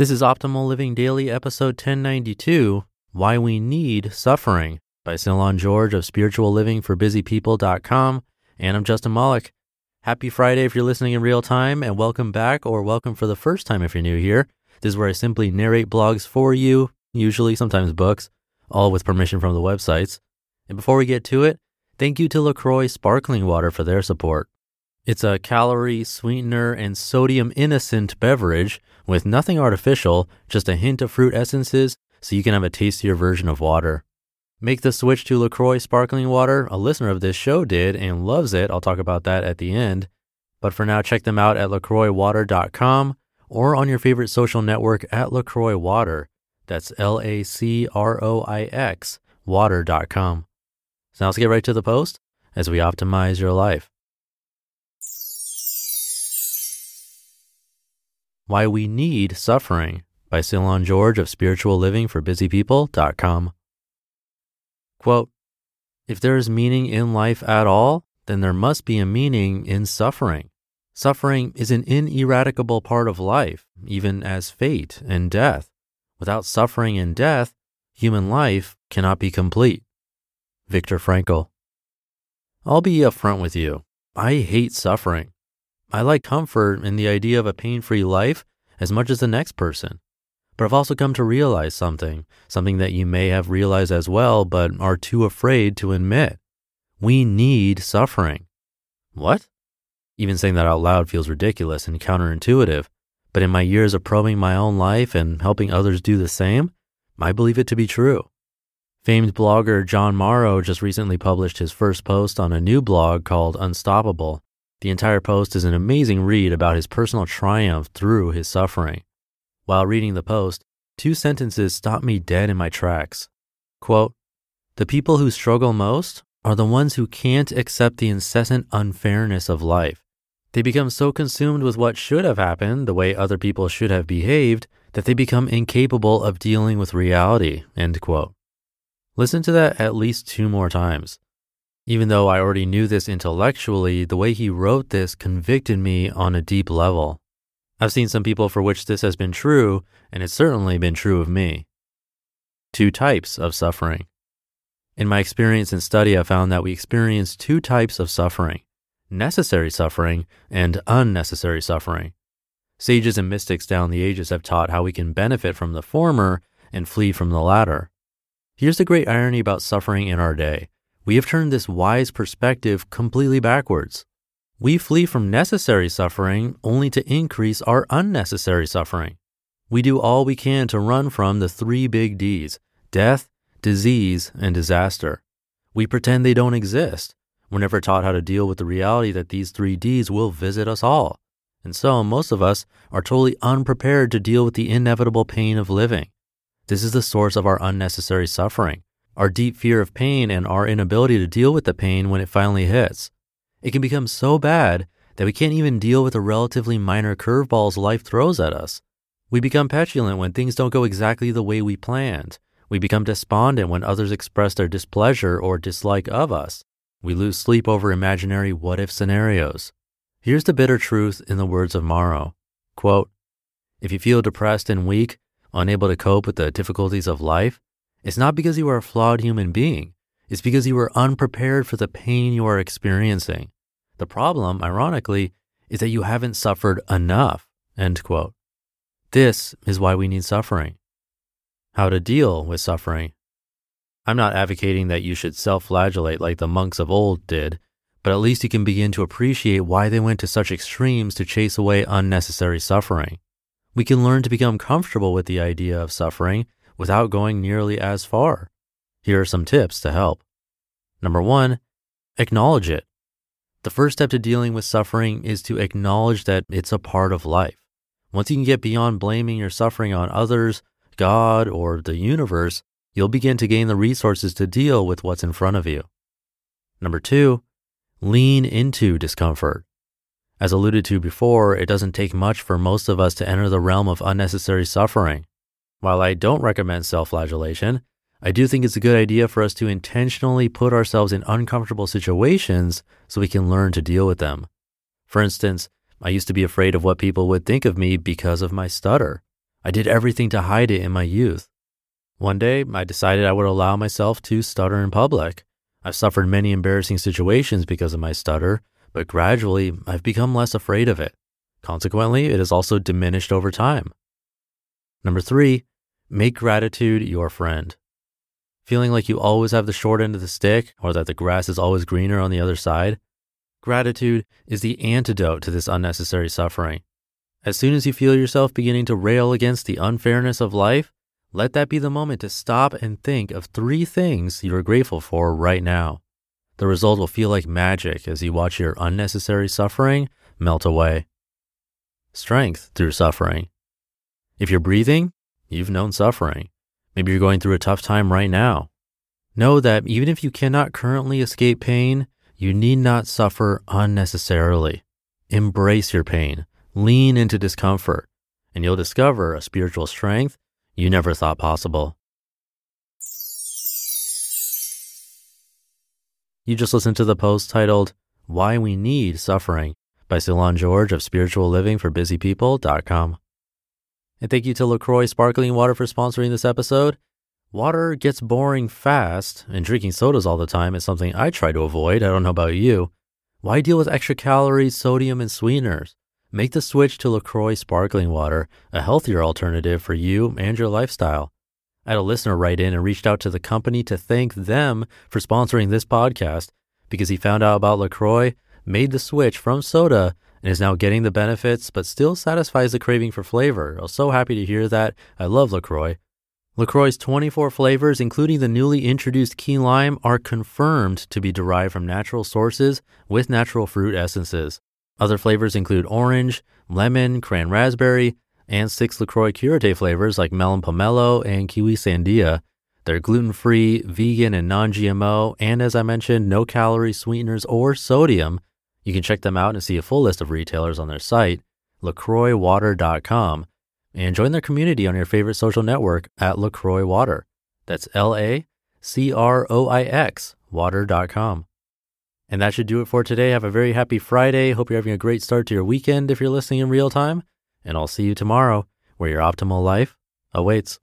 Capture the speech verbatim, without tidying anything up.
This is Optimal Living Daily, episode ten ninety-two, Why We Need Suffering, by Ceylon George of spiritual living for busy people dot com, and I'm Justin Malik. Happy Friday if you're listening in real time, and welcome back, or welcome for the first time if you're new here. This is where I simply narrate blogs for you, usually, sometimes books, all with permission from the websites. And before we get to it, thank you to LaCroix Sparkling Water for their support. It's a calorie, sweetener, and sodium-innocent beverage with nothing artificial, just a hint of fruit essences, so you can have a tastier version of water. Make the switch to LaCroix Sparkling Water. A listener of this show did and loves it. I'll talk about that at the end. But for now, check them out at lacroix water dot com or on your favorite social network at LaCroix Water. That's L A C R O I X, water dot com. So now let's get right to the post as we optimize your life. Why We Need Suffering, by Ceylon George of spiritual living for busy people dot com. Quote, if there is meaning in life at all, then there must be a meaning in suffering. Suffering is an ineradicable part of life, even as fate and death. Without suffering and death, human life cannot be complete. Viktor Frankl. I'll be upfront with you. I hate suffering. I like comfort in the idea of a pain-free life as much as the next person. But I've also come to realize something, something that you may have realized as well, but are too afraid to admit. We need suffering. What? Even saying that out loud feels ridiculous and counterintuitive, but in my years of probing my own life and helping others do the same, I believe it to be true. Famed blogger John Morrow just recently published his first post on a new blog called Unstoppable. The entire post is an amazing read about his personal triumph through his suffering. While reading the post, two sentences stopped me dead in my tracks. Quote, the people who struggle most are the ones who can't accept the incessant unfairness of life. They become so consumed with what should have happened, the way other people should have behaved, that they become incapable of dealing with reality, end quote. Listen to that at least two more times. Even though I already knew this intellectually, the way he wrote this convicted me on a deep level. I've seen some people for which this has been true, and it's certainly been true of me. Two types of suffering. In my experience and study, I found that we experience two types of suffering: necessary suffering and unnecessary suffering. Sages and mystics down the ages have taught how we can benefit from the former and flee from the latter. Here's the great irony about suffering in our day. We have turned this wise perspective completely backwards. We flee from necessary suffering only to increase our unnecessary suffering. We do all we can to run from the three big D's: death, disease, and disaster. We pretend they don't exist. We're never taught how to deal with the reality that these three D's will visit us all. And so most of us are totally unprepared to deal with the inevitable pain of living. This is the source of our unnecessary suffering. Our deep fear of pain and our inability to deal with the pain when it finally hits. It can become so bad that we can't even deal with the relatively minor curveballs life throws at us. We become petulant when things don't go exactly the way we planned. We become despondent when others express their displeasure or dislike of us. We lose sleep over imaginary what-if scenarios. Here's the bitter truth in the words of Morrow. Quote, if you feel depressed and weak, unable to cope with the difficulties of life, it's not because you are a flawed human being. It's because you are unprepared for the pain you are experiencing. The problem, ironically, is that you haven't suffered enough, end quote. This is why we need suffering. How to deal with suffering. I'm not advocating that you should self-flagellate like the monks of old did, but at least you can begin to appreciate why they went to such extremes to chase away unnecessary suffering. We can learn to become comfortable with the idea of suffering without going nearly as far. Here are some tips to help. Number one, acknowledge it. The first step to dealing with suffering is to acknowledge that it's a part of life. Once you can get beyond blaming your suffering on others, God, or the universe, you'll begin to gain the resources to deal with what's in front of you. Number two, lean into discomfort. As alluded to before, it doesn't take much for most of us to enter the realm of unnecessary suffering. While I don't recommend self-flagellation, I do think it's a good idea for us to intentionally put ourselves in uncomfortable situations so we can learn to deal with them. For instance, I used to be afraid of what people would think of me because of my stutter. I did everything to hide it in my youth. One day, I decided I would allow myself to stutter in public. I've suffered many embarrassing situations because of my stutter, but gradually, I've become less afraid of it. Consequently, it has also diminished over time. Number three, make gratitude your friend. Feeling like you always have the short end of the stick or that the grass is always greener on the other side? Gratitude is the antidote to this unnecessary suffering. As soon as you feel yourself beginning to rail against the unfairness of life, let that be the moment to stop and think of three things you are grateful for right now. The result will feel like magic as you watch your unnecessary suffering melt away. Strength through suffering. If you're breathing, you've known suffering. Maybe you're going through a tough time right now. Know that even if you cannot currently escape pain, you need not suffer unnecessarily. Embrace your pain, lean into discomfort, and you'll discover a spiritual strength you never thought possible. You just listened to the post titled, Why We Need Suffering by Ceylon George of spiritual living for busy people dot com. And thank you to LaCroix Sparkling Water for sponsoring this episode. Water gets boring fast, and drinking sodas all the time is something I try to avoid. I don't know about you. Why deal with extra calories, sodium, and sweeteners? Make the switch to LaCroix Sparkling Water, a healthier alternative for you and your lifestyle. I had a listener write in and reached out to the company to thank them for sponsoring this podcast because he found out about LaCroix, made the switch from soda, and is now getting the benefits, but still satisfies the craving for flavor. I was so happy to hear that. I love LaCroix. LaCroix's twenty-four flavors, including the newly introduced key lime, are confirmed to be derived from natural sources with natural fruit essences. Other flavors include orange, lemon, cran raspberry, and six LaCroix Curate flavors like melon pomelo and kiwi sandia. They're gluten-free, vegan, and non-G M O, and as I mentioned, no calories, sweeteners, or sodium. You can check them out and see a full list of retailers on their site, lacroix water dot com, and join their community on your favorite social network at LaCroix Water. That's L A C R O I X, water dot com. And that should do it for today. Have a very happy Friday. Hope you're having a great start to your weekend if you're listening in real time. And I'll see you tomorrow where your optimal life awaits.